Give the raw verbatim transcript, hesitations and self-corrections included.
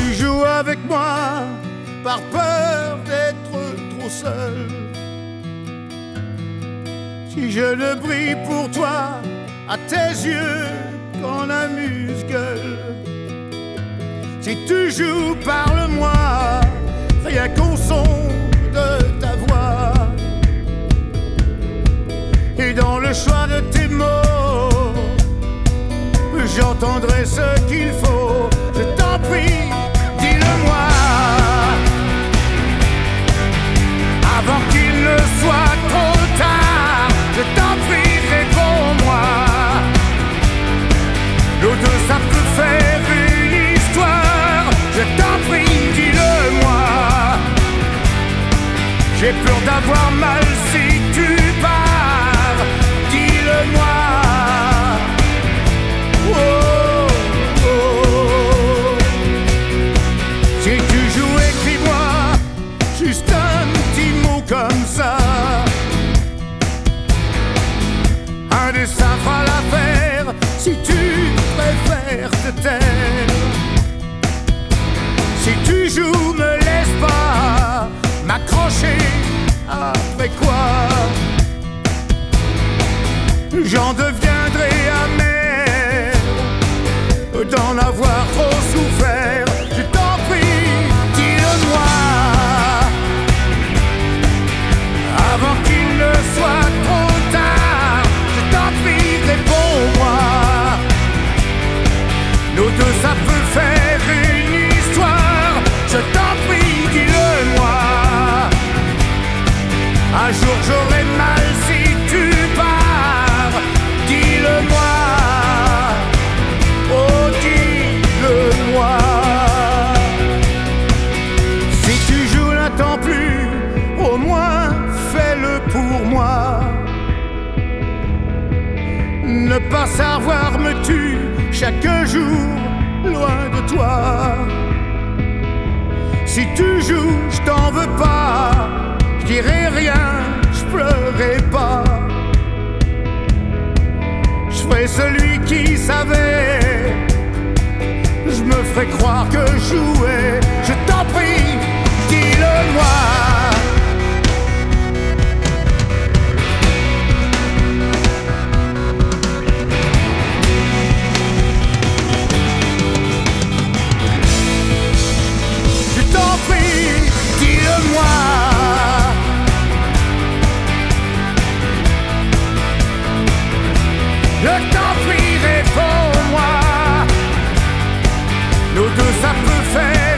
tu joues avec moi par peur d'être trop seul, si je ne brille pour toi à tes yeux qu'en amuse-gueule, si tu joues, parle-moi, rien qu'au son de ta voix, et dans le choix de tes mots, j'entendrai ce qu'il faut. Je t'en prie, dis-le-moi, avant qu'il ne soit trop tard. Je t'en prie, réponds-moi. Nous deux, ça peut faire une histoire. Je t'en prie, dis-le-moi. J'ai peur d'avoir mal si tu pars. Dis-le-moi. Oh, oh. Si tu joues, écris-moi juste un petit mot comme ça. Un dessin fera l'affaire si tu préfères te taire. Si tu joues, me laisse pas m'accrocher, après quoi j'en deviendrai amer d'en avoir trop souffert. Je t'en prie, dis-le-moi, avant qu'il ne soit trop tard. Je t'en prie, réponds-moi. Nous deux, ça peut faire une histoire. Je t'en prie, dis-le-moi. Un jour j'aurai mal si tu pars. Dis-le-moi. Oh, dis-le-moi. Si tu joues, n'attends plus, au moins fais-le pour moi. Ne pas savoir me tue chaque jour loin de toi. Si tu joues, je t'en veux pas. Je dirai rien, je pleurerai pas. Je ferai celui qui savait. Je me ferai croire que je jouais. Je t'en prie, dis-le-moi. Je t'en prie, dis-le-moi. Je t'en prie, réponds-moi. Nous deux, ça peut faire